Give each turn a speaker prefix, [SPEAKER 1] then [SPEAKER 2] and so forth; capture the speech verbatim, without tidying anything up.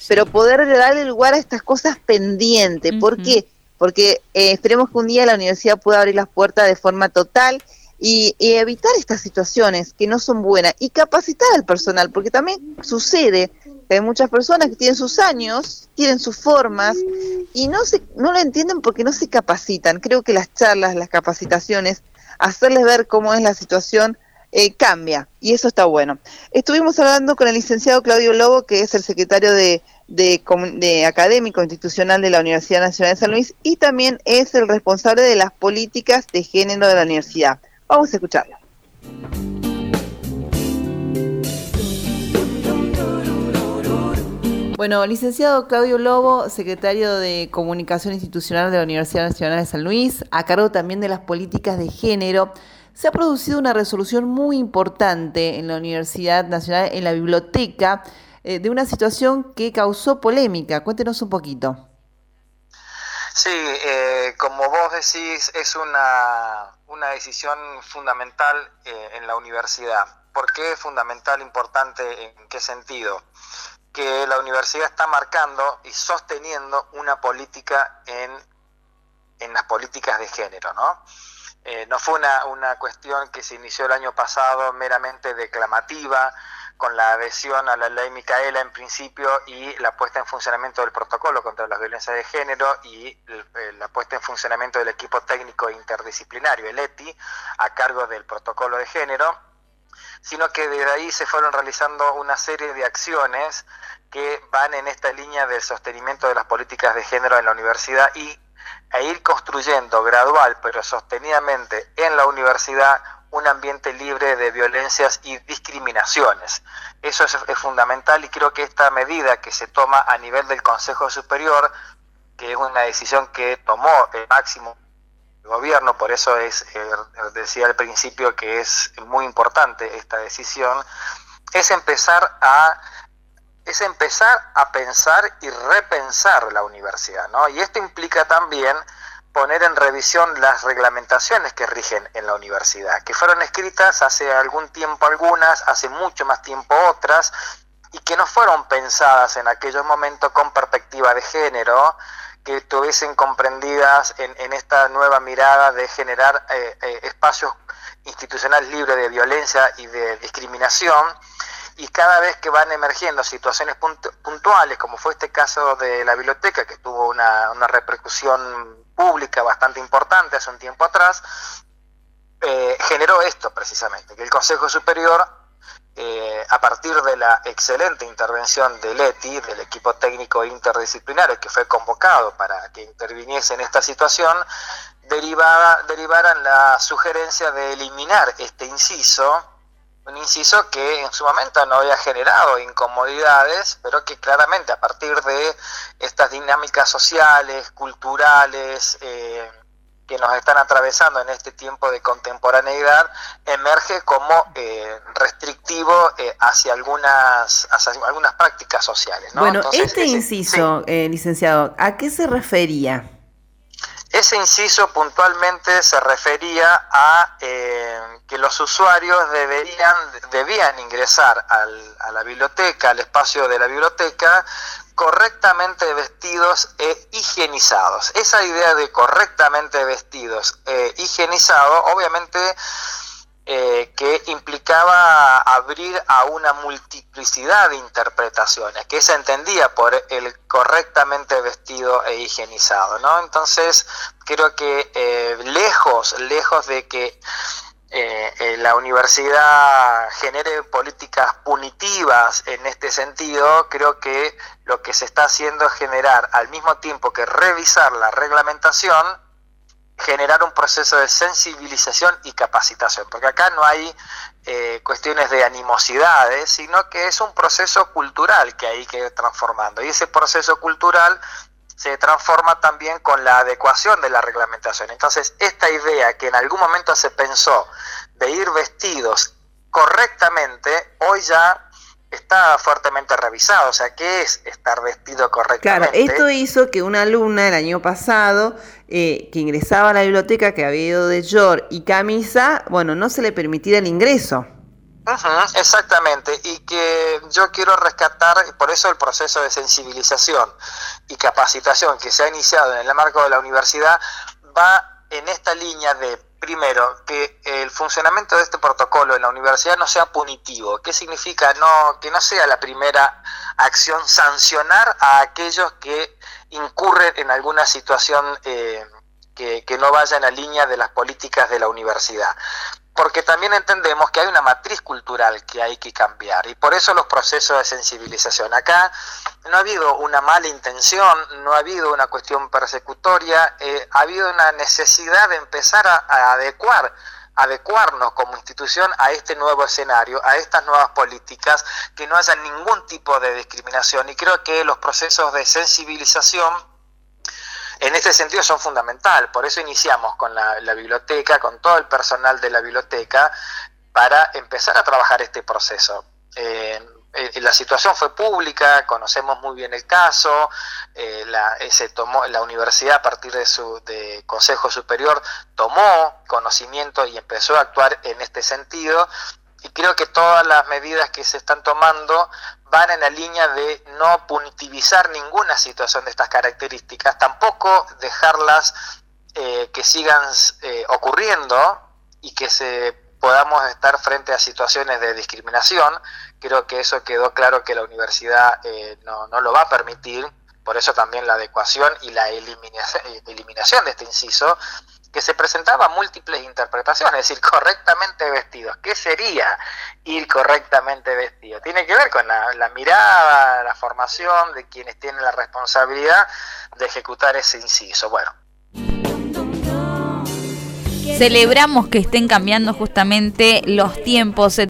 [SPEAKER 1] pero poder darle lugar a estas cosas pendientes. Uh-huh. ¿Por qué? Porque eh, esperemos que un día la universidad pueda abrir las puertas de forma total y, y evitar estas situaciones que no son buenas y capacitar al personal, porque también sucede que hay muchas personas que tienen sus años, tienen sus formas y no se, no lo entienden porque no se capacitan. Creo que las charlas, las capacitaciones, hacerles ver cómo es la situación, eh, cambia, y eso está bueno. Estuvimos hablando con el licenciado Claudio Lobo, que es el secretario de, de, de académico institucional de la Universidad Nacional de San Luis, y también es el responsable de las políticas de género de la universidad. Vamos a escucharlo. Bueno, licenciado Claudio Lobo, secretario de Comunicación Institucional de la Universidad Nacional de San Luis, a cargo también de las políticas de género, se ha producido una resolución muy importante en la Universidad Nacional, en la biblioteca, eh, de una situación que causó polémica. Cuéntenos un poquito.
[SPEAKER 2] Sí, eh, como vos decís, es una, una decisión fundamental eh, en la universidad. ¿Por qué es fundamental, importante, en qué sentido? Que la universidad está marcando y sosteniendo una política en, en las políticas de género, ¿no? Eh, no fue una, una cuestión que se inició el año pasado meramente declamativa, con la adhesión a la ley Micaela en principio y la puesta en funcionamiento del protocolo contra las violencias de género y el, la puesta en funcionamiento del equipo técnico interdisciplinario, el E T I, a cargo del protocolo de género, sino que desde ahí se fueron realizando una serie de acciones que van en esta línea del sostenimiento de las políticas de género en la universidad y e ir construyendo gradual pero sostenidamente en la universidad un ambiente libre de violencias y discriminaciones. Eso es, es fundamental y creo que esta medida que se toma a nivel del Consejo Superior, que es una decisión que tomó el máximo gobierno, por eso es eh, decía al principio que es muy importante esta decisión, es empezar a es empezar a pensar y repensar la universidad, ¿no? Y esto implica también poner en revisión las reglamentaciones que rigen en la universidad, que fueron escritas hace algún tiempo algunas, hace mucho más tiempo otras, y que no fueron pensadas en aquellos momentos con perspectiva de género, que estuviesen comprendidas en, en esta nueva mirada de generar eh, eh, espacios institucionales libres de violencia y de discriminación. Y cada vez que van emergiendo situaciones puntuales, como fue este caso de la biblioteca, que tuvo una, una repercusión pública bastante importante hace un tiempo atrás, eh, generó esto precisamente, que el Consejo Superior, eh, a partir de la excelente intervención del E T I, del equipo técnico interdisciplinario que fue convocado para que interviniese en esta situación, derivaba, derivaran la sugerencia de eliminar este inciso, un inciso que en su momento no había generado incomodidades, pero que claramente a partir de estas dinámicas sociales, culturales, eh, que nos están atravesando en este tiempo de contemporaneidad, emerge como eh, restrictivo eh, hacia algunas hacia algunas prácticas sociales, ¿no?
[SPEAKER 1] Bueno,
[SPEAKER 2] Entonces,
[SPEAKER 1] este
[SPEAKER 2] ese,
[SPEAKER 1] inciso, sí. eh, licenciado, ¿a qué se refería?
[SPEAKER 2] Ese inciso puntualmente se refería a eh, que los usuarios deberían, debían ingresar al, a la biblioteca, al espacio de la biblioteca, correctamente vestidos e higienizados. Esa idea de correctamente vestidos e higienizados, obviamente, Eh, que implicaba abrir a una multiplicidad de interpretaciones, que se entendía por el correctamente vestido e higienizado, ¿no? Entonces, creo que eh, lejos, lejos de que eh, eh, la universidad genere políticas punitivas en este sentido, creo que lo que se está haciendo es generar, al mismo tiempo que revisar la reglamentación, generar un proceso de sensibilización y capacitación, porque acá no hay eh, cuestiones de animosidades, sino que es un proceso cultural que hay que ir transformando, y ese proceso cultural se transforma también con la adecuación de la reglamentación. Entonces, esta idea que en algún momento se pensó de ir vestidos correctamente, hoy ya está fuertemente revisado. O sea, ¿qué es estar vestido correctamente?
[SPEAKER 1] Claro, esto hizo que una alumna el año pasado eh, que ingresaba a la biblioteca, que había ido de short y camisa, bueno, no se le permitiera el ingreso.
[SPEAKER 2] Uh-huh, exactamente, y que yo quiero rescatar, por eso el proceso de sensibilización y capacitación que se ha iniciado en el marco de la universidad va en esta línea de, primero, que el funcionamiento de este protocolo en la universidad no sea punitivo. ¿Qué significa? No, que no sea la primera acción sancionar a aquellos que incurren en alguna situación eh, que, que no vaya en la línea de las políticas de la universidad. Porque también entendemos que hay una matriz cultural que hay que cambiar, y por eso los procesos de sensibilización. Acá no ha habido una mala intención, no ha habido una cuestión persecutoria, eh, ha habido una necesidad de empezar a, a adecuar, adecuarnos como institución a este nuevo escenario, a estas nuevas políticas, que no haya ningún tipo de discriminación, y creo que los procesos de sensibilización en este sentido son fundamental. Por eso iniciamos con la, la biblioteca, con todo el personal de la biblioteca, para empezar a trabajar este proceso. Eh, eh, la situación fue pública, conocemos muy bien el caso, eh, la, se tomó, la universidad a partir de su de Consejo Superior tomó conocimiento y empezó a actuar en este sentido, y creo que todas las medidas que se están tomando van en la línea de no punitivizar ninguna situación de estas características, tampoco dejarlas eh, que sigan eh, ocurriendo y que se podamos estar frente a situaciones de discriminación. Creo que eso quedó claro que la universidad eh, no, no lo va a permitir, por eso también la adecuación y la eliminación, eliminación de este inciso, que se presentaba múltiples interpretaciones, es decir, correctamente vestidos. ¿Qué sería ir correctamente vestido? Tiene que ver con la, la mirada, la formación de quienes tienen la responsabilidad de ejecutar ese inciso. Bueno.
[SPEAKER 3] Celebramos que estén cambiando justamente los tiempos.